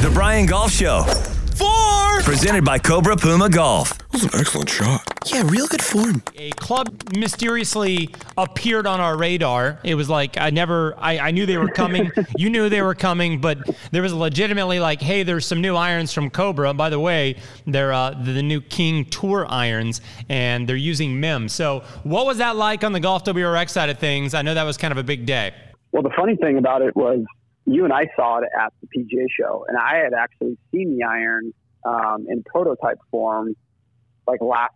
The Brian Golf Show. 4! Presented by Cobra Puma Golf. That was an excellent shot. Yeah, real good form. A club mysteriously appeared on our radar. It was like I knew they were coming. You knew they were coming, but there was legitimately like, hey, there's some new irons from Cobra. By the way, they're the new King Tour irons, and they're using MIM. So what was that like on the Golf WRX side of things? I know that was kind of a big day. Well, the funny thing about it was you and I saw it at the PGA show, and I had actually seen the iron in prototype form like last,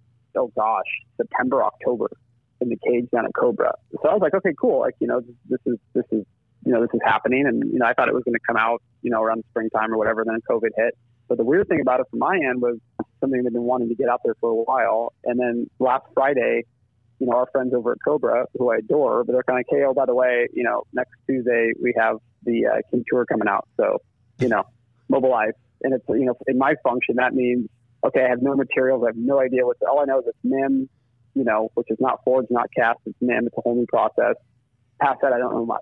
September, October in the cage down at Cobra. So I was like, okay, cool. Like, this is happening. And, I thought it was going to come out, around springtime or whatever. Then COVID hit. But the weird thing about it from my end was something they've been wanting to get out there for a while. And then last Friday, our friends over at Cobra, who I adore, but they're kind of like, hey, oh, by the way, next Tuesday we have the King Tour coming out. So, mobilize. And it's, in my function, that means, okay, I have no materials. I have no idea all I know is it's MIM, which is not forged, not cast. It's MIM. It's a whole new process. Past that, I don't know much.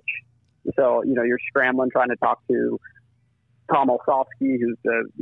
So, you're scrambling, trying to talk to Tom Olsofsky, who's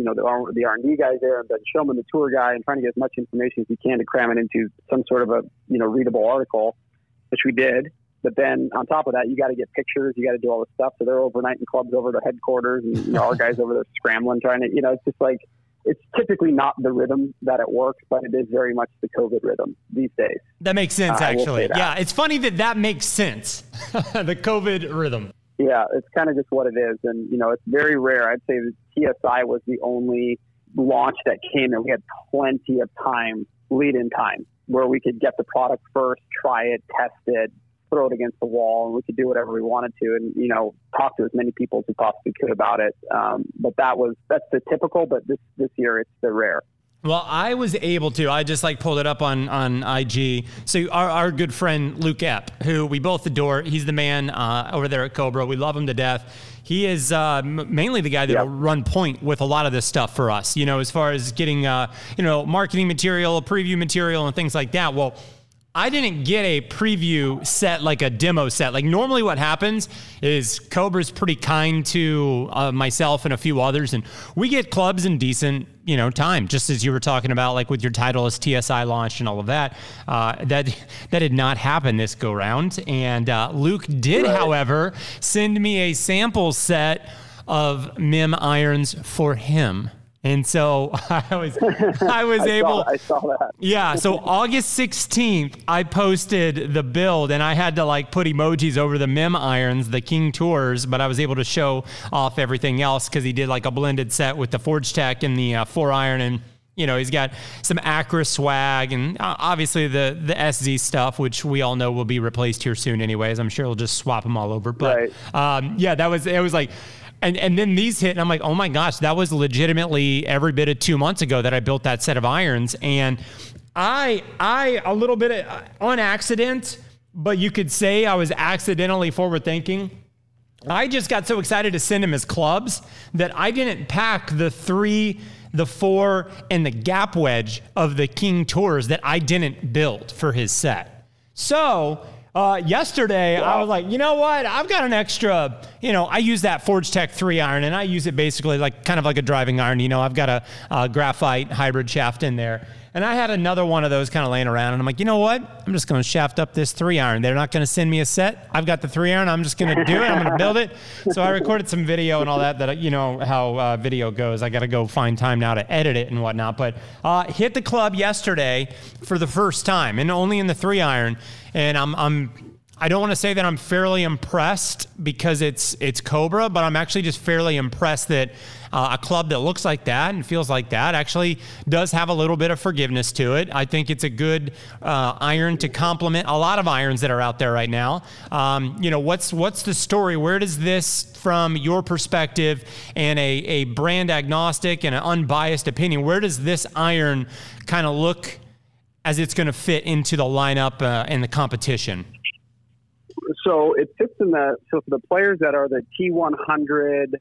the R&D guy there, and Ben Showman, the tour guy, and trying to get as much information as you can to cram it into some sort of a, readable article, which we did. But then on top of that, you got to get pictures, you got to do all this stuff. So they're overnighting clubs over to headquarters, and our guys over there scrambling, trying to, it's just like, it's typically not the rhythm that it works, but it is very much the COVID rhythm these days. That makes sense, actually. Yeah, it's funny that makes sense, the COVID rhythm. Yeah, it's kind of just what it is. And, it's very rare. I'd say the TSI was the only launch that came and we had plenty of time, lead-in time, where we could get the product first, try it, test it, throw it against the wall, and we could do whatever we wanted to and, talk to as many people as we possibly could about it. But that's the typical, but this year it's the rare. Well, I was able to. I just pulled it up on IG. So our good friend Luke Epp, who we both adore, he's the man over there at Cobra. We love him to death. He is mainly the guy that will run point with a lot of this stuff for us, as far as getting, marketing material, preview material, and things like that. Well, I didn't get a preview set, like a demo set. Like normally what happens is Cobra's pretty kind to myself and a few others, and we get clubs in decent, time, just as you were talking about, like with your Titleist TSI launch and all of that. That did not happen this go round. And Luke did, however, send me a sample set of MIM irons for him. And so I was able. I saw that. Yeah. So August 16th, I posted the build, and I had to put emojis over the MIM irons, the King Tours, but I was able to show off everything else because he did a blended set with the Forge Tech and the 4-iron, and he's got some Acra swag, and obviously the SZ stuff, which we all know will be replaced here soon, anyways. I'm sure he'll just swap them all over. But it was like. And then these hit, and I'm like, oh my gosh, that was legitimately every bit of 2 months ago that I built that set of irons. And I a little bit on accident, but you could say I was accidentally forward thinking. I just got so excited to send him his clubs that I didn't pack the 3, the 4, and the gap wedge of the King Tours that I didn't build for his set. So yesterday, I was like, you know what? I've got an extra, I use that Forge Tech 3-iron, and I use it basically kind of like a driving iron. I've got a graphite hybrid shaft in there. And I had another one of those kind of laying around, and I'm like, you know what? I'm just going to shaft up this 3-iron. They're not going to send me a set. I've got the 3-iron. I'm just going to do it. I'm going to build it. So I recorded some video and all that how video goes. I got to go find time now to edit it and whatnot. But hit the club yesterday for the first time, and only in the 3-iron. And I don't want to say that I'm fairly impressed because it's Cobra, but I'm actually just fairly impressed that a club that looks like that and feels like that actually does have a little bit of forgiveness to it. I think it's a good iron to complement a lot of irons that are out there right now. What's the story? Where does this, from your perspective and a brand agnostic and an unbiased opinion, where does this iron kind of look as it's going to fit into the lineup and the competition? So it fits in so for the players that are the T100,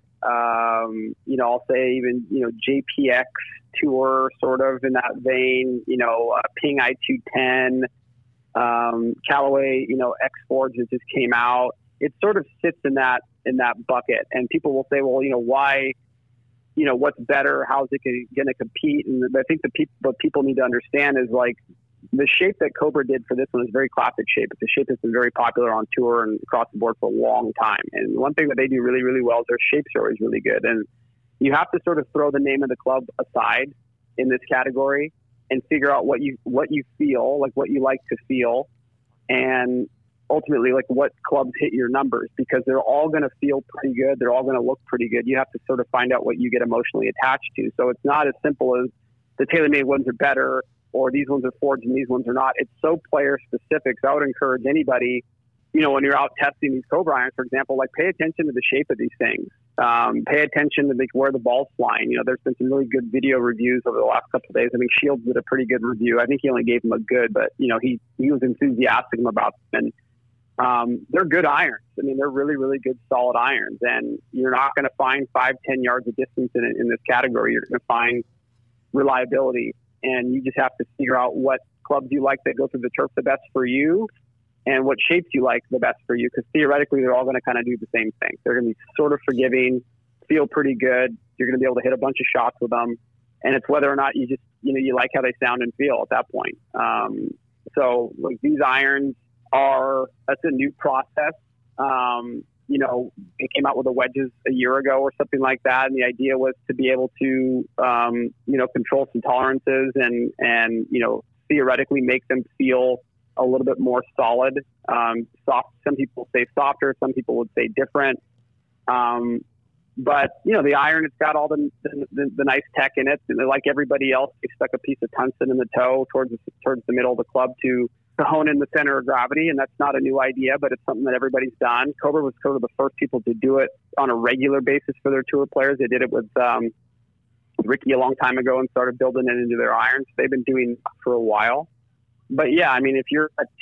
I'll say even, JPX Tour, sort of in that vein, Ping I210, Callaway, X Forge that just came out. It sort of sits in that bucket. And people will say, well, why what's better, how's it going to compete. And I think what people need to understand is like the shape that Cobra did for this one is very classic shape. It's a shape that's been very popular on tour and across the board for a long time. And one thing that they do really, really well is their shapes are always really good. And you have to sort of throw the name of the club aside in this category and figure out what you feel, like what you like to feel, and ultimately like what clubs hit your numbers, because they're all going to feel pretty good. They're all going to look pretty good. You have to sort of find out what you get emotionally attached to. So it's not as simple as the TaylorMade ones are better or these ones are forged and these ones are not. It's so player specific. So I would encourage anybody, when you're out testing these Cobra irons, for example, like pay attention to the shape of these things. Pay attention to where the ball's flying. There's been some really good video reviews over the last couple of days. I mean, Shields did a pretty good review. I think he only gave them a good, but he was enthusiastic about them. And they're good irons. I mean, they're really, really good, solid irons. And you're not going to find 5-10 yards of distance in this category. You're going to find reliability, and you just have to figure out what clubs you like that go through the turf the best for you, and what shapes you like the best for you, because theoretically they're all going to kind of do the same thing. They're going to be sort of forgiving, feel pretty good. You're going to be able to hit a bunch of shots with them, and it's whether or not you just you like how they sound and feel at that point. So like these irons that's a new process. They came out with the wedges a year ago or something like that, and the idea was to be able to control some tolerances and theoretically make them feel a little bit more solid, soft. Some people say softer, some people would say different. But the iron, it's got all the nice tech in it. And like everybody else, they stuck a piece of tungsten in the toe towards the middle of the club to hone in the center of gravity. And that's not a new idea, but it's something that everybody's done. Cobra was sort of the first people to do it on a regular basis for their tour players. They did it with Ricky a long time ago and started building it into their irons. They've been doing it for a while. But yeah, I mean, if you're the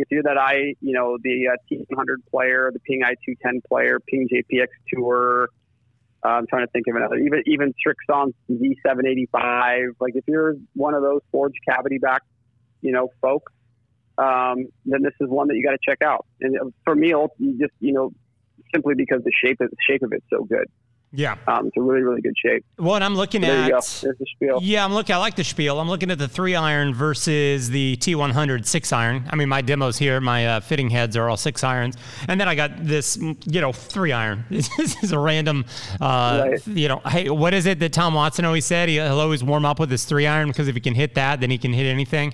T100 player, the Ping I210 player, Ping JPX Tour, I'm trying to think of another, even Srixon V785. Like if you're one of those forged cavity back, folks, then this is one that you got to check out. And for me, you just simply because the shape of it's so good. Yeah. It's a really, really good shape. Well, and I'm looking there at, you go. There's the spiel. Yeah, I like the spiel. I'm looking at the 3-iron versus the T100 6-iron. I mean, my demos here, my fitting heads are all 6 irons. And then I got this, 3-iron. This is a random, right. Hey, what is it that Tom Watson always said? He'll always warm up with his 3-iron because if he can hit that, then he can hit anything.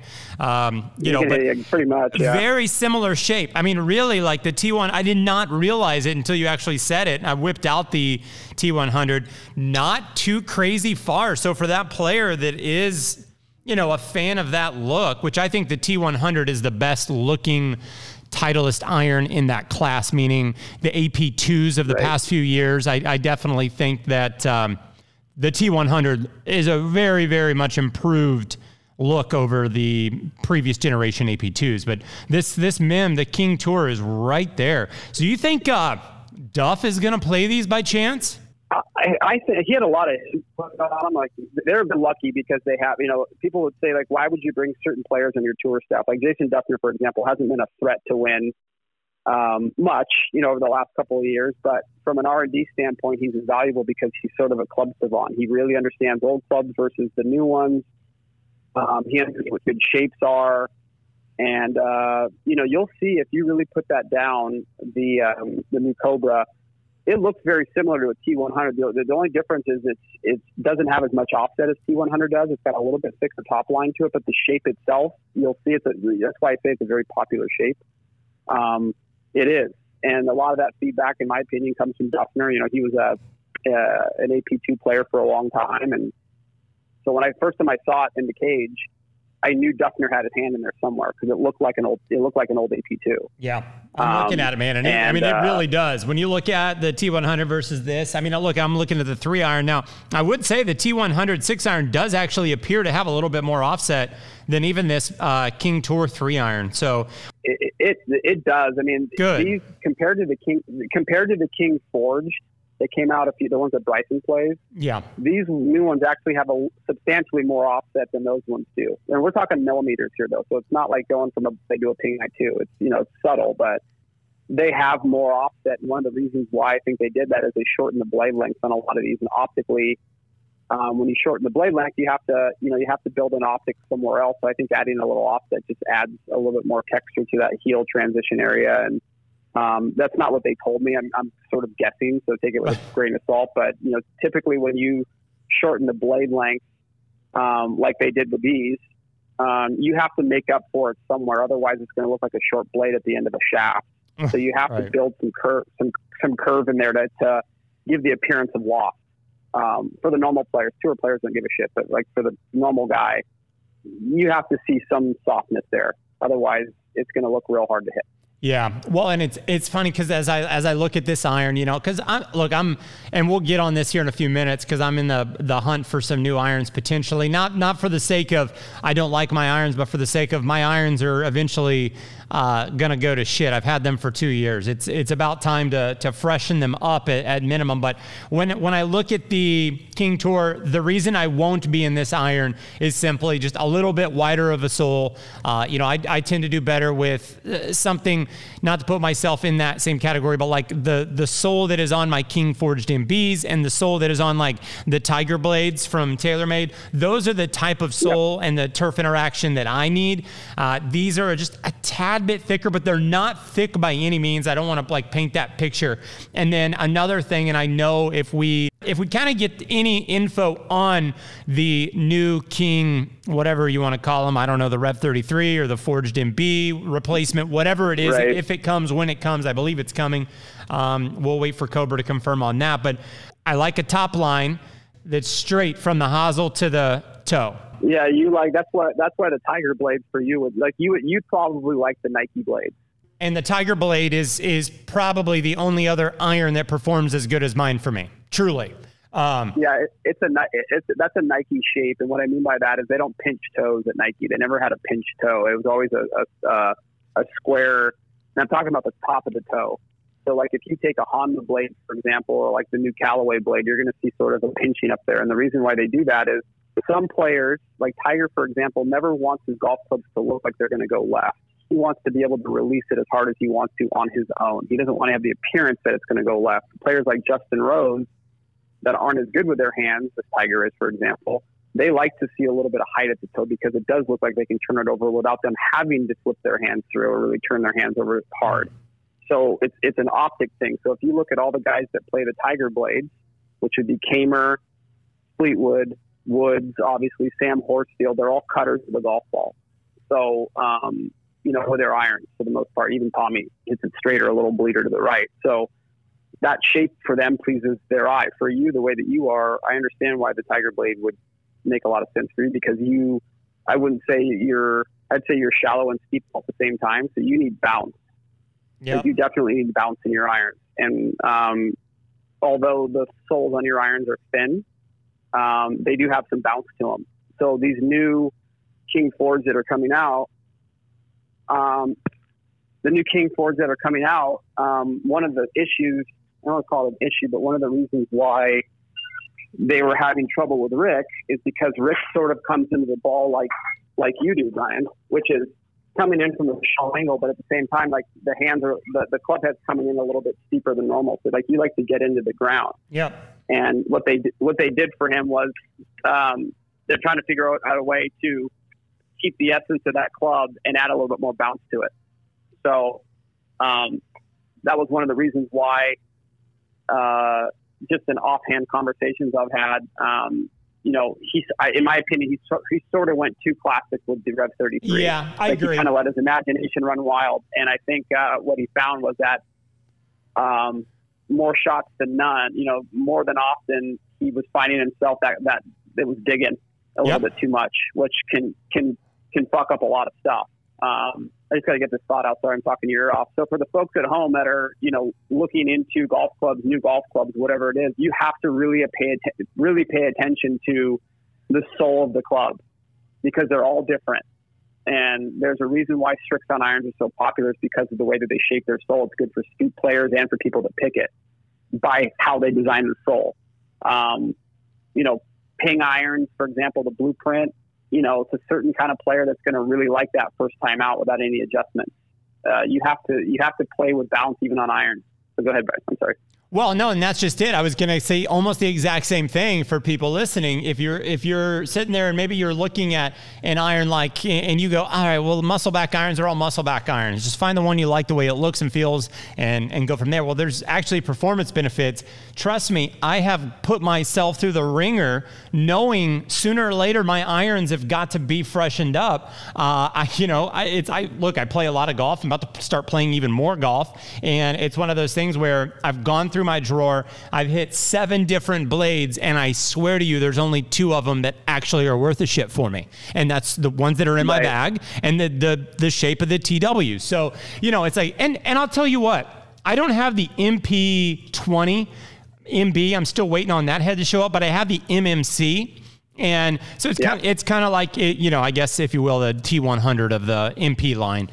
Pretty much, yeah. Very similar shape. I mean, really, like the T1, I did not realize it until you actually said it. I whipped out the T100, not too crazy far. So for that player that is, a fan of that look, which I think the T100 is the best looking Titleist iron in that class, meaning the AP2s of the past few years. I definitely think that the T100 is a very, very much improved look over the previous generation AP2s. But this MIM, the King Tour, is right there. So you think Duff is going to play these by chance? I think he had a lot of input on them. Like they're lucky because they have, people would say like, why would you bring certain players on your tour staff? Like Jason Duffner, for example, hasn't been a threat to win much, over the last couple of years. But from an R&D standpoint, he's invaluable because he's sort of a club savant. He really understands old clubs versus the new ones. He understands what good shapes are. And, you'll see if you really put that down, the new Cobra, it looks very similar to a T100. The only difference is it doesn't have as much offset as T100 does. It's got a little bit thicker top line to it, but the shape itself, you'll see that's why I say it's a very popular shape. It is. And a lot of that feedback, in my opinion, comes from Duffner. He was an AP2 player for a long time. And so when I saw it in the cage, I knew Duffner had his hand in there somewhere because it looked like an old AP2. Yeah, I'm looking at it, man, and it really does. When you look at the T100 versus this, I'm looking at the 3-iron now. I would say the T100 6-iron does actually appear to have a little bit more offset than even this King Tour 3-iron. So it does. I mean, good. These compared to the King Forged that came out, the ones that Bryson plays. Yeah, these new ones actually have a substantially more offset than those ones do. And we're talking millimeters here, though, so it's not like going from they do a Ping I2. It's it's subtle, but they have more offset. And one of the reasons why I think they did that is they shortened the blade length on a lot of these, and optically, When you shorten the blade length, you have to build an optic somewhere else. So I think adding a little offset just adds a little bit more texture to that heel transition area. And that's not what they told me. I'm sort of guessing, so take it with a grain of salt. But typically when you shorten the blade length, like they did with these, you have to make up for it somewhere. Otherwise, it's going to look like a short blade at the end of a shaft. So you have to build some curve in there to give the appearance of loft. For the normal players, tour players don't give a shit, but like for the normal guy, you have to see some softness there. Otherwise, it's going to look real hard to hit. Yeah. Well, and it's funny because as I look at this iron, because I'm, and we'll get on this here in a few minutes because I'm in the hunt for some new irons potentially, not for the sake of I don't like my irons, but for the sake of my irons are eventually gonna go to shit. I've had them for 2 years. It's about time to freshen them up at minimum. But when I look at the King Tour, the reason I won't be in this iron is simply just a little bit wider of a sole. I tend to do better with something, not to put myself in that same category, but like the sole that is on my King Forged MBs and the sole that is on like the Tiger Blades from TaylorMade. Those are the type of sole and the turf interaction that I need. These are just a tad bit thicker, but they're not thick by any means. I don't want to like paint that picture. And then another thing, and I know if we kind of get any info on the new King, whatever you want to call them, I don't know, the Rev 33 or the Forged MB replacement, whatever it is, right. If it comes, when it comes, I believe it's coming. We'll wait for Cobra to confirm on that. But I like a top line that's straight from the hosel to the toe. Yeah, that's why the Tiger Blades for you would like you'd probably like the Nike blade. And the Tiger Blade is probably the only other iron that performs as good as mine for me. Truly. That's a Nike shape, and what I mean by that is they don't pinch toes at Nike. They never had a pinch toe. It was always a square. And I'm talking about the top of the toe. So like if you take a Honda blade, for example, or like the new Callaway blade, you're going to see sort of a pinching up there. And the reason why they do that is some players, like Tiger, for example, never wants his golf clubs to look like they're going to go left. He wants to be able to release it as hard as he wants to on his own. He doesn't want to have the appearance that it's going to go left. Players like Justin Rose that aren't as good with their hands, as Tiger is, for example, they like to see a little bit of height at the toe because it does look like they can turn it over without them having to flip their hands through or really turn their hands over hard. So it's an optic thing. So if you look at all the guys that play the Tiger blades, which would be Kamer, Fleetwood, Woods, obviously Sam Horsfield, they're all cutters of the golf ball. So, with their irons for the most part, even Tommy hits it straight or a little bleeder to the right. So that shape for them pleases their eye. For you, the way that you are, I understand why the Tiger blade would make a lot of sense for you because I'd say you're shallow and steep at the same time. So you need bounce. Yeah. You definitely need bounce in your irons. And although the soles on your irons are thin, they do have some bounce to them. So these new King Fords that are coming out, one of the issues, I don't want to call it an issue, but one of the reasons why they were having trouble with Rick is because Rick sort of comes into the ball like you do, Brian, which is coming in from a shallow angle, but at the same time, like the hands are, the club head's coming in a little bit steeper than normal. So like you like to get into the ground. Yeah. And what they did for him was they're trying to figure out a way to keep the essence of that club and add a little bit more bounce to it. So that was one of the reasons why, just in offhand conversations I've had, in my opinion, he sort of went too classic with the Rev 33. Yeah, I agree. He kind of let his imagination run wild. And I think what he found was that more shots than none, more than often, he was finding himself that it was digging a little bit too much, which can fuck up a lot of stuff. I just got to get this thought out. Sorry, I'm talking your ear off. So for the folks at home that are, looking into golf clubs, new golf clubs, whatever it is, you have to really pay attention to the sole of the club because they're all different. And there's a reason why Srixon irons are so popular is because of the way that they shape their sole. It's good for speed players and for people to pick it by how they design the sole. Ping irons, for example, the Blueprint, it's a certain kind of player that's going to really like that first time out without any adjustments. You have to play with bounce even on irons. So go ahead, Bryce. I'm sorry. Well, no, and that's just it. I was going to say almost the exact same thing for people listening. If you're sitting there and maybe you're looking at an iron and you go, all right, well, muscle back irons are all muscle back irons. Just find the one you like the way it looks and feels and go from there. Well, there's actually performance benefits. Trust me, I have put myself through the ringer knowing sooner or later my irons have got to be freshened up. I play a lot of golf. I'm about to start playing even more golf. And it's one of those things where I've gone through my drawer, I've hit 7 different blades, and I swear to you, there's only 2 of them that actually are worth a shit for me. And that's the ones that are in my bag and the shape of the TW. So, it's like, and I'll tell you what, I don't have the MP20 MB. I'm still waiting on that head to show up, but I have the MMC. And so it's kind of like, I guess, if you will, the T100 of the MP line.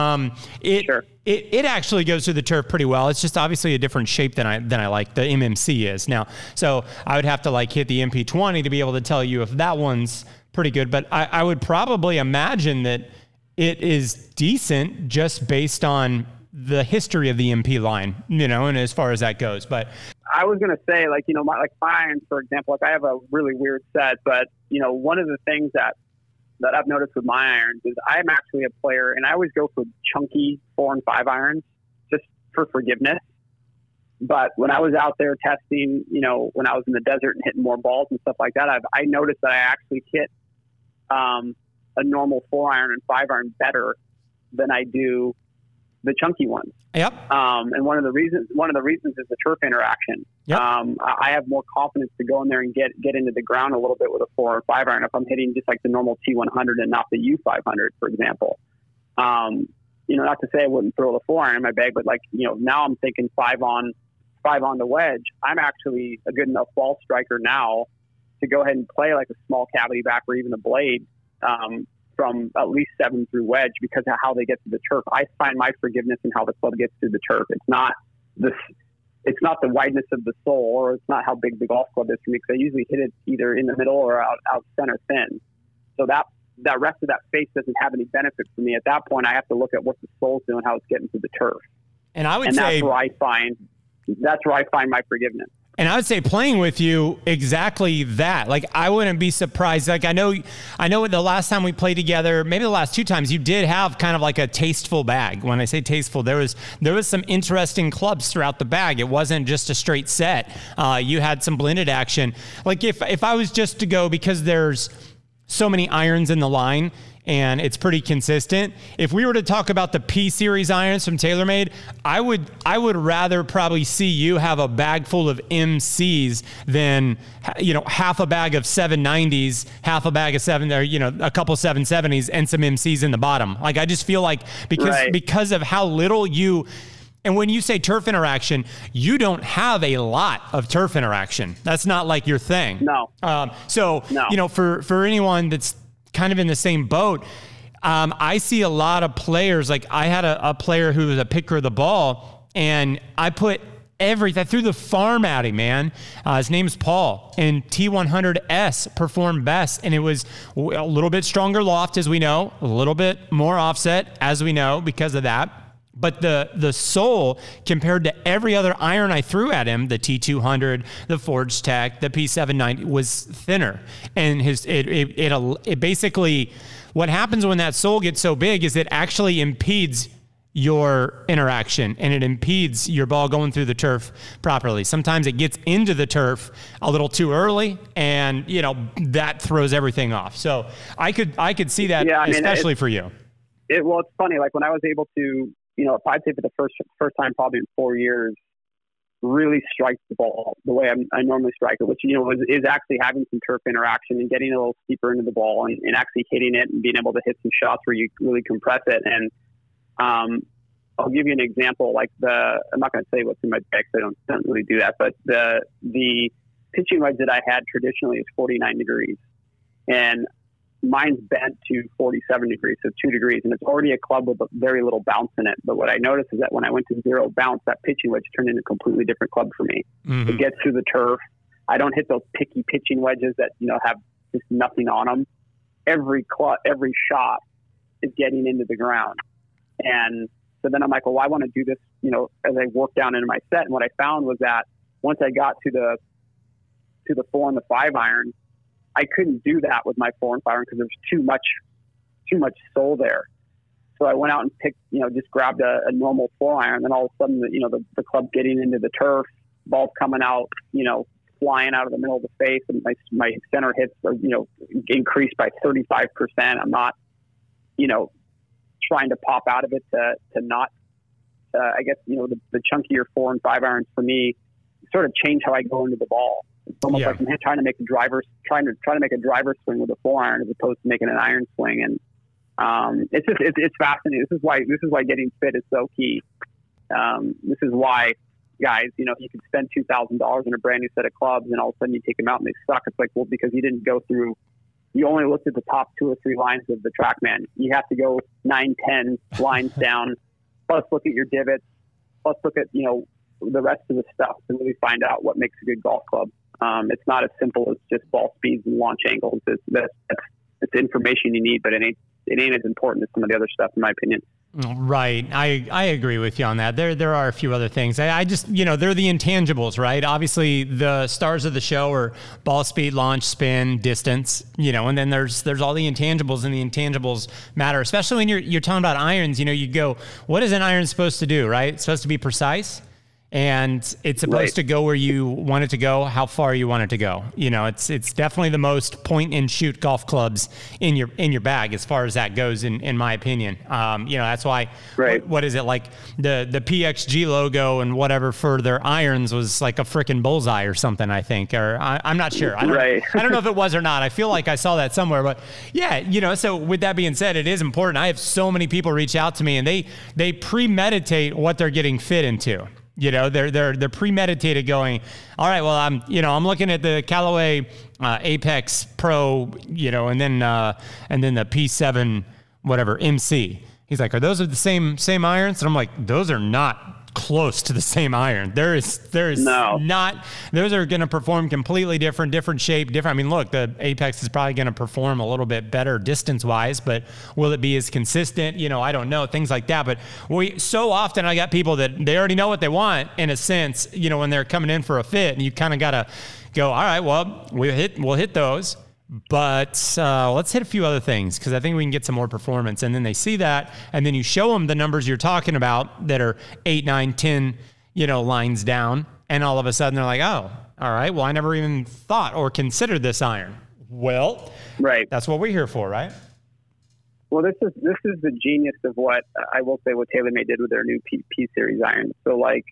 It actually goes through the turf pretty well. It's just obviously a different shape than I like the MMC is now. So I would have to hit the MP20 to be able to tell you if that one's pretty good. But I would probably imagine that it is decent just based on the history of the MP line, and as far as that goes. But I was going to say, my irons, for example, I have a really weird set, but, one of the things that I've noticed with my irons is I'm actually a player, and I always go for chunky 4 and 5 irons just for forgiveness. But when I was out there testing, when I was in the desert and hitting more balls and stuff like that, I noticed that I actually hit a normal 4 iron and 5 iron better than I do the chunky ones. Yep. And one of the reasons is the turf interaction. Yep. I have more confidence to go in there and get into the ground a little bit with a 4 or 5 iron if I'm hitting just like the normal T100 and not the U500, for example. Not to say I wouldn't throw the 4 iron in my bag, but now I'm thinking 5 on the wedge. I'm actually a good enough ball striker now to go ahead and play like a small cavity back or even a blade, from at least 7 through wedge because of how they get to the turf. I find my forgiveness in how the club gets to the turf. It's not the wideness of the sole, or it's not how big the golf club is for me, because I usually hit it either in the middle or out center thin. So that rest of that face doesn't have any benefit for me. At that point, I have to look at what the sole's doing, how it's getting to the turf. And that's where I find my forgiveness. And I would say playing with you, exactly that. I wouldn't be surprised. I know the last time we played together, maybe the last 2 times, you did have kind of like a tasteful bag. When I say tasteful, there was some interesting clubs throughout the bag. It wasn't just a straight set. You had some blended action. If I was just to go, because there's so many irons in the line, and it's pretty consistent. If we were to talk about the P series irons from TaylorMade, I would rather probably see you have a bag full of MCs than, half a bag of 790s, half a bag of a couple 770s and some MCs in the bottom. I just feel like because of how little you. And when you say turf interaction, you don't have a lot of turf interaction. That's not like your thing. No. No. For anyone that's kind of in the same boat, I see a lot of players. I had a player who was a picker of the ball, and I put everything through the farm at him, man. His name's Paul, and T100S performed best, and it was a little bit stronger loft, as we know, a little bit more offset, as we know, because of that. But the sole, compared to every other iron I threw at him, the T200, the Forge Tech, the P790, was thinner. And it basically, what happens when that sole gets so big is it actually impedes your interaction, and it impedes your ball going through the turf properly. Sometimes it gets into the turf a little too early, and that throws everything off. So I could see that, especially for you. It's funny. When I was able to, I'd say for the first time probably in 4 years, really strike the ball the way I normally strike it, which, is actually having some turf interaction and getting a little steeper into the ball and actually hitting it and being able to hit some shots where you really compress it. And I'll give you an example. I'm not going to say what's in my bag, so I don't really do that, but the pitching wedge that I had traditionally is 49 degrees. And mine's bent to 47 degrees, so 2 degrees, and it's already a club with very little bounce in it. But what I noticed is that when I went to 0 bounce, that pitching wedge turned into a completely different club for me. Mm-hmm. It gets through the turf. I don't hit those picky pitching wedges that have just nothing on them. Every shot is getting into the ground. And so then I'm like, well, I want to do this, as I work down into my set. And what I found was that once I got to the 4 and the 5 iron, I couldn't do that with my 4 and 5 iron because there was too much soul there. So I went out and picked, just grabbed a normal 4 iron. Then all of a sudden, the club getting into the turf, balls coming out, flying out of the middle of the face, and my center hits are, increased by 35%. I'm not, trying to pop out of it to not, I guess, the chunkier 4 and 5 irons for me sort of change how I go into the ball. It's almost like I'm trying to make a driver swing with a 4 iron as opposed to making an iron swing. And it's fascinating. This is why getting fit is so key. This is why, guys, you can spend $2,000 on a brand new set of clubs and all of a sudden you take them out and they suck. It's like, well, because you only looked at the top 2 or 3 lines of the TrackMan. You have to go 9, 10 lines down, plus look at your divots, plus look at, the rest of the stuff to really find out what makes a good golf club. It's not as simple as just ball speeds and launch angles. It's information you need, but it ain't as important as some of the other stuff, in my opinion. Right. I agree with you on that. There are a few other things. I just, they're the intangibles, right? Obviously the stars of the show are ball speed, launch, spin, distance, and then there's all the intangibles, and the intangibles matter, especially when you're talking about irons. You go, what is an iron supposed to do, right? It's supposed to be precise. And it's supposed to go where you want it to go, how far you want it to go. It's definitely the most point and shoot golf clubs in your bag as far as that goes, in my opinion. That's why. Right. What is it like? The PXG logo and whatever for their irons was like a freaking bullseye or something, I think. Or I'm not sure. I don't know if it was or not. I feel like I saw that somewhere. But yeah, So with that being said, it is important. I have so many people reach out to me and they premeditate what they're getting fit into. They're premeditated going, all right, well, I'm looking at the Callaway Apex Pro, and then the P7 whatever MC. He's like, are those the same irons? And I'm like, those are not close to the same iron. There is no. Not. Those are going to perform completely different shape, different. I mean, look, the Apex is probably going to perform a little bit better distance wise, but will it be as consistent? I don't know, things like that. But so often I got people that they already know what they want in a sense, when they're coming in for a fit, and you kind of got to go, all right, well, we'll hit those. But let's hit a few other things because I think we can get some more performance. And then they see that, and then you show them the numbers you're talking about that are 8, 9, 10, lines down. And all of a sudden they're like, oh, all right, well, I never even thought or considered this iron. Well, right. That's what we're here for, right? Well, this is the genius of what I will say what TaylorMade did with their new P series irons. So like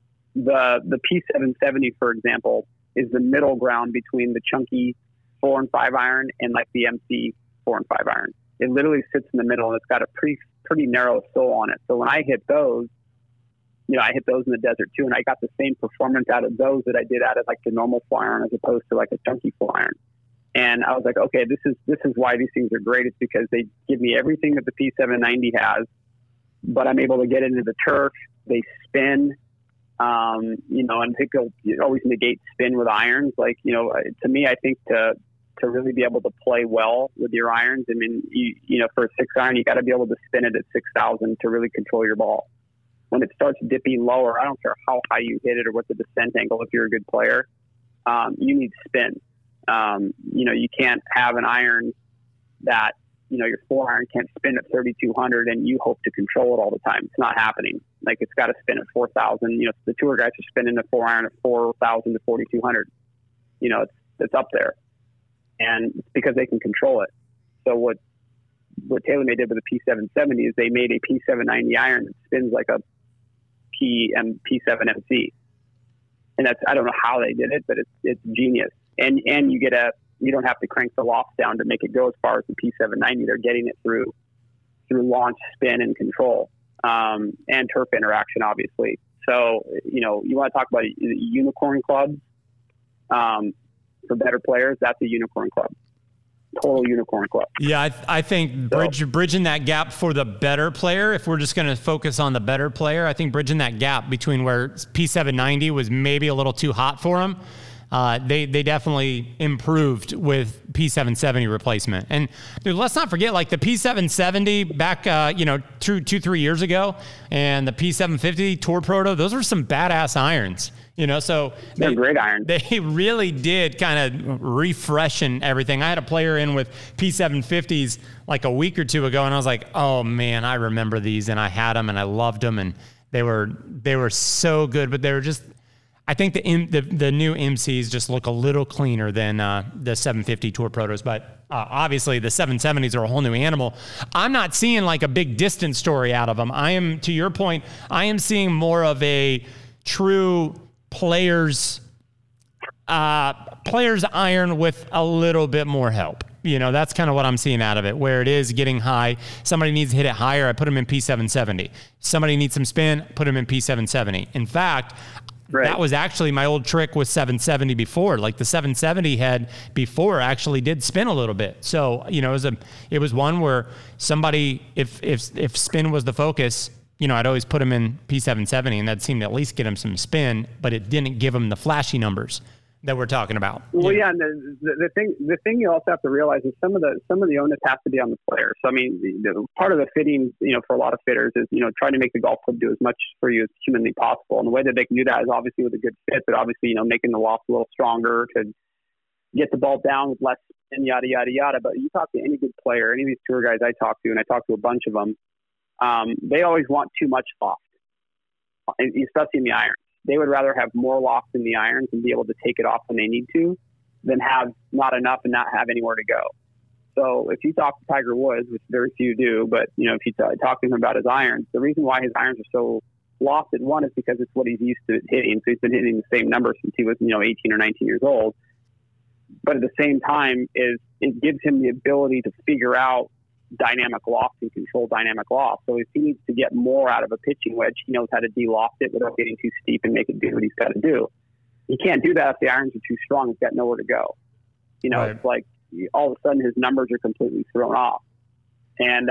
the P770, for example, is the middle ground between the chunky 4 and 5 iron and like the MC 4 and 5 iron. It literally sits in the middle and it's got a pretty narrow sole on it. So when I hit those, I hit those in the desert too, and I got the same performance out of those that I did out of like the normal 4 iron as opposed to like a chunky 4 iron. And I was like, okay, this is why these things are great. It's because they give me everything that the P790 has, but I'm able to get into the turf. They spin. And I think you'll always negate spin with irons. Like, to me, I think to really be able to play well with your irons, I mean, for a 6 iron, you got to be able to spin it at 6,000 to really control your ball. When it starts dipping lower, I don't care how high you hit it or what the descent angle, if you're a good player, you need spin. You can't have an iron that, your 4 iron can't spin at 3,200 and you hope to control it all the time. It's not happening. Like, it's got to spin at 4,000. The tour guys are spinning a 4 iron at 4,000 to 4,200. It's up there, and it's because they can control it. So what TaylorMade did with the P770 is they made a P790 iron that spins like a P7MC, and I don't know how they did it, but it's genius. And you don't have to crank the loft down to make it go as far as the P790. They're getting it through launch, spin, and control, and turf interaction, obviously. So, you want to talk about unicorn clubs for better players. That's a unicorn club. Total unicorn club. Yeah, I think bridging that gap for the better player, if we're just going to focus on the better player, I think bridging that gap between where P790 was maybe a little too hot for him, they definitely improved with P770 replacement. And dude, let's not forget, like the P770 back, 2-3 years ago, and the P750 Tour Proto, those were some badass irons. So they're great irons. They really did kind of refreshen everything. I had a player in with P750s like a week or two ago, and I was like, oh man, I remember these, and I had them, and I loved them, and they were so good. But they were just, I think the new MCs just look a little cleaner than the 750 Tour Protos, but obviously the 770s are a whole new animal. I'm not seeing like a big distance story out of them. To your point, I am seeing more of a true players iron with a little bit more help. That's kind of what I'm seeing out of it, where it is getting high. Somebody needs to hit it higher, I put them in P770. Somebody needs some spin, put them in P770. In fact, that was actually my old trick with 770 before. Like the 770 head before actually did spin a little bit. So, it was one where somebody, if spin was the focus, I'd always put him in P770, and that seemed to at least get him some spin, but it didn't give him the flashy numbers that we're talking about. Well, yeah, and the thing you also have to realize is some of the onus has to be on the player. So I mean, the part of the fitting, for a lot of fitters is trying to make the golf club do as much for you as humanly possible, and the way that they can do that is obviously with a good fit, but obviously making the loft a little stronger to get the ball down with less spin, yada yada yada. But you talk to any good player, any of these tour guys I talk to, and I talk to a bunch of them. They always want too much loft, especially in the irons. They would rather have more loft in the irons and be able to take it off when they need to than have not enough and not have anywhere to go. So if you talk to Tiger Woods, which very few do, but if you talk to him about his irons, the reason why his irons are so lofted, one is because it's what he's used to hitting. So he's been hitting the same number since he was 18 or 19 years old. But at the same time, it gives him the ability to figure out dynamic loft and control dynamic loft. So if he needs to get more out of a pitching wedge, he knows how to de-loft it without getting too steep and make it do what he's got to do. He can't do that if the irons are too strong. He's got nowhere to go. Right. It's like all of a sudden his numbers are completely thrown off. And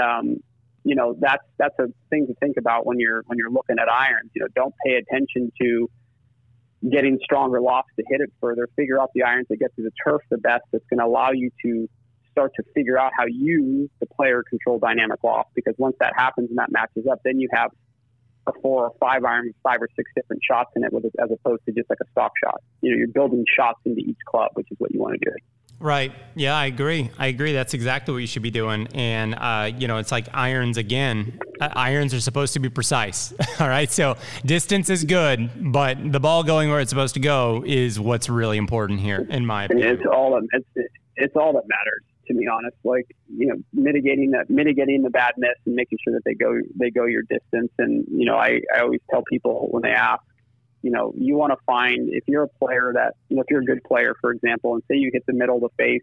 that's a thing to think about when you're looking at irons. Don't pay attention to getting stronger lofts to hit it further. Figure out the irons that get to the turf the best. That's going to allow you to start to figure out how you, the player, control dynamic loft. Because once that happens and that matches up, then you have a 4 or 5 iron with 5 or 6 different shots in it, as opposed to just like a stock shot. You're building shots into each club, which is what you want to do. Right. Yeah, I agree. That's exactly what you should be doing. And, it's like irons again. Irons are supposed to be precise. All right. So distance is good, but the ball going where it's supposed to go is what's really important here, in my opinion. It's all that matters, to be honest. Like, mitigating the bad miss and making sure that they go your distance. And, I always tell people when they ask, you want to find, if you're a player that, if you're a good player, for example, and say you hit the middle of the face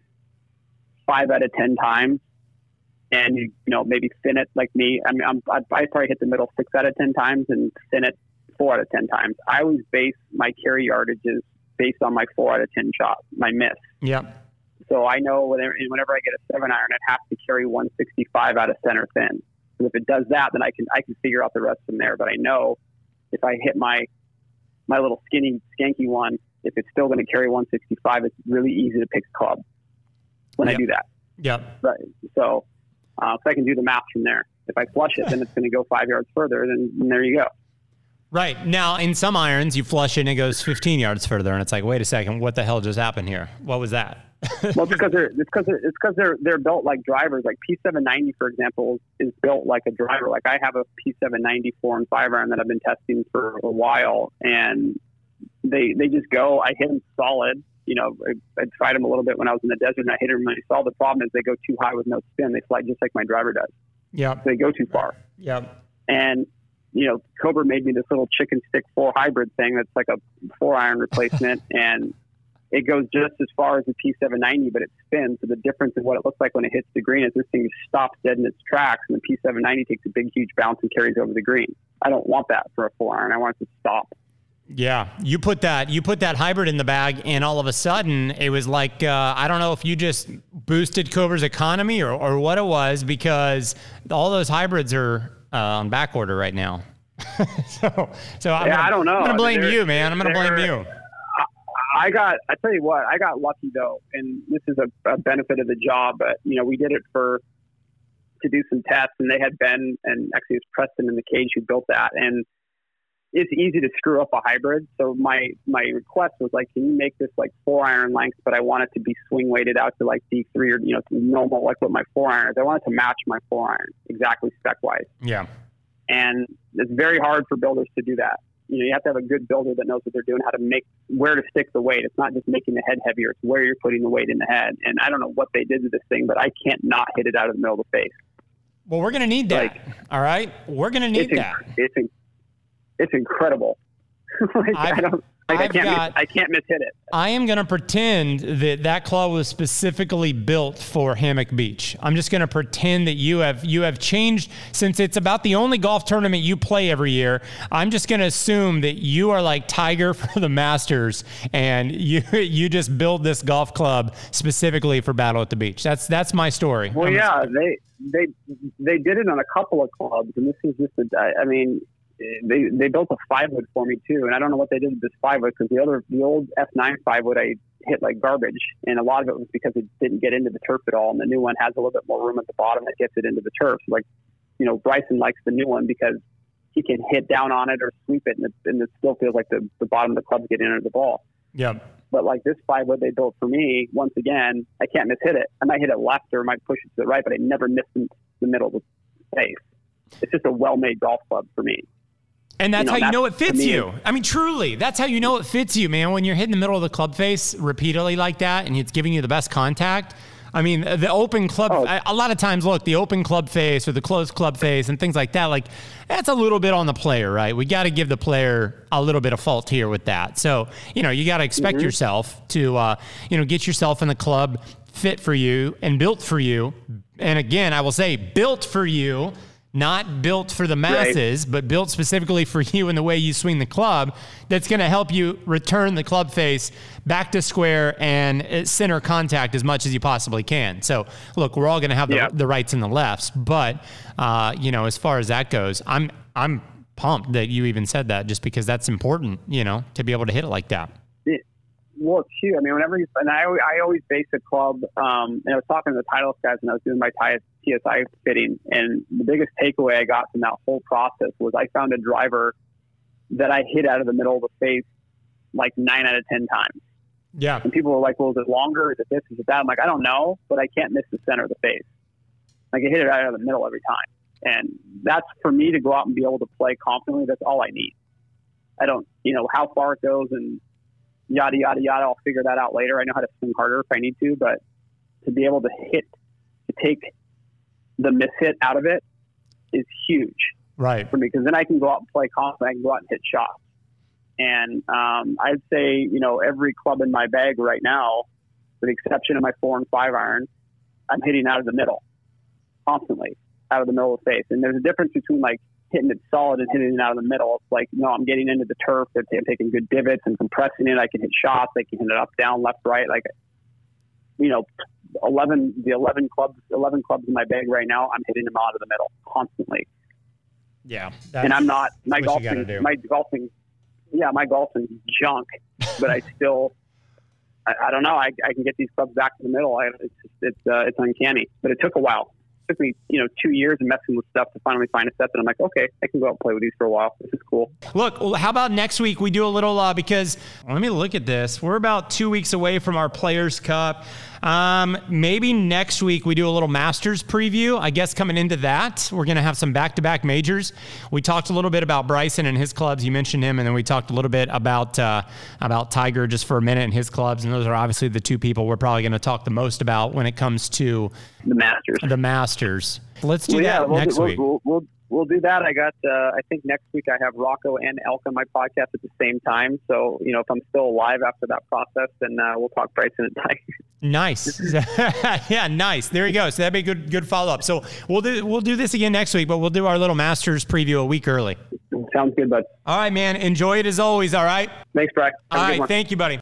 5 out of 10 times, and maybe thin it like me. I mean, I probably hit the middle 6 out of 10 times and thin it 4 out of 10 times. I always base my carry yardages based on my 4 out of 10 shot, my miss. Yeah. So I know whenever I get a 7 iron, it has to carry 165 out of center thin. And if it does that, then I can figure out the rest from there. But I know if I hit my little skinny, skanky one, if it's still going to carry 165, it's really easy to pick a club when I do that. Yeah. Right. So if I can do the math from there, if I flush it, then it's going to go 5 yards further. Then there you go. Right. Now, in some irons, you flush it and it goes 15 yards further, and it's like, wait a second, what the hell just happened here? What was that? Well, it's because they're built like drivers. Like P790, for example, is built like a driver. Like I have a P790 4 and 5 iron that I've been testing for a while, and they just go. I hit them solid. I tried them a little bit when I was in the desert, and I hit them really solid. The problem is they go too high with no spin. They fly just like my driver does. Yeah, so they go too far. Yeah, and Cobra made me this little chicken stick 4 hybrid thing that's like a 4 iron replacement, and it goes just as far as the P790, but it spins. So the difference in what it looks like when it hits the green is this thing stops dead in its tracks, and the P790 takes a big, huge bounce and carries over the green. I don't want that for a 4 iron. I want it to stop. Yeah, you put that hybrid in the bag, and all of a sudden it was like I don't know if you just boosted Cobra's economy or what it was, because all those hybrids are on back order right now. so I don't know. I'm gonna blame you, man. I'm gonna blame you. I tell you what, I got lucky though, and this is a benefit of the job. But we did it to do some tests, and they had Ben, and actually it was Preston in the cage who built that, and it's easy to screw up a hybrid. So my request was like, can you make this like 4-iron length, but I want it to be swing weighted out to like D3 or to normal, like what my 4-iron is. I want it to match my 4-iron exactly spec wise. Yeah, and it's very hard for builders to do that. You have to have a good builder that knows what they're doing, where to stick the weight. It's not just making the head heavier; it's where you're putting the weight in the head. And I don't know what they did to this thing, but I can't not hit it out of the middle of the face. Well, we're going to need that. All right, we're going to need that. It's incredible. I can't miss hit it. I am going to pretend that club was specifically built for Hammock Beach. I'm just going to pretend that you have changed, since it's about the only golf tournament you play every year. I'm just going to assume that you are like Tiger for the Masters, and you just build this golf club specifically for Battle at the Beach. That's my story. Well, they did it on a couple of clubs, and this is just they built a 5-wood for me too, and I don't know what they did with this 5-wood, because the old F9 5-wood I hit like garbage, and a lot of it was because it didn't get into the turf at all, and the new one has a little bit more room at the bottom that gets it into the turf. So Bryson likes the new one because he can hit down on it or sweep it, and it still feels like the bottom of the club's getting into the ball. Yeah. But like this 5-wood they built for me, once again, I can't miss hit it. I might hit it left or I might push it to the right, but I never miss the middle of the face. It's just a well-made golf club for me. And that's how you know it fits you. I mean, truly, that's how you know it fits you, man. When you're hitting the middle of the club face repeatedly like that, and it's giving you the best contact. I mean, the open club, a lot of times, look, the open club face or the closed club face and things like that, like, that's a little bit on the player, right? We got to give the player a little bit of fault here with that. So, you got to expect yourself to, get yourself in the club fit for you and built for you. And again, I will say built for you. Not built for the masses, but built specifically for you and the way you swing the club, that's going to help you return the club face back to square and center contact as much as you possibly can. So, look, we're all going to have the rights and the lefts, but, as far as that goes, I'm pumped that you even said that, just because that's important, to be able to hit it like that. Well, it's huge. I mean, I always base a club, and I was talking to the Titleist guys when I was doing my TSI fitting, and the biggest takeaway I got from that whole process was I found a driver that I hit out of the middle of the face like 9 out of 10 times. Yeah. And people were like, well, is it longer? Is it this? Is it that? I'm like, I don't know, but I can't miss the center of the face. I can hit it out of the middle every time. And that's for me to go out and be able to play confidently. That's all I need. I don't, how far it goes and yada, yada, yada. I'll figure that out later. I know how to swing harder if I need to, but to be able to take the mishit out of it is huge. Right. For me, because then I can go out and play confident. I can go out and hit shots. And I'd say, every club in my bag right now, with the exception of my 4 and 5 iron, I'm hitting out of the middle, constantly out of the middle of the face. And there's a difference between like hitting it solid and hitting it out of the middle. It's like, I'm getting into the turf. I'm taking good divots and compressing it. I can hit shots. I can hit it up, down, left, right. Like, 11 clubs in my bag right now, I'm hitting them out of the middle constantly. Yeah. And I'm not, my golfing junk, but I still, I don't know. I can get these clubs back to the middle. It's uncanny, but it took a while. It took me, 2 years of messing with stuff to finally find a set that I'm like, okay, I can go out and play with these for a while. This is cool. Look, how about next week we do a little, because let me look at this. We're about 2 weeks away from our Players Cup. Maybe next week we do a little Masters preview. I guess coming into that, we're going to have some back-to-back majors. We talked a little bit about Bryson and his clubs. You mentioned him, and then we talked a little bit about Tiger just for a minute and his clubs. And those are obviously the two people we're probably going to talk the most about when it comes to the Masters. Let's do that next week. We'll do that. I got, I think next week I have Rocco and Elk on my podcast at the same time. So, if I'm still alive after that process, then we'll talk Bryson and Tiger. Nice. Yeah, nice. There you go. So that'd be a good follow-up. So we'll do this again next week, but we'll do our little Masters preview a week early. Sounds good, bud. All right, man. Enjoy it as always, all right? Thanks, Bryce. All right. Thank you, buddy.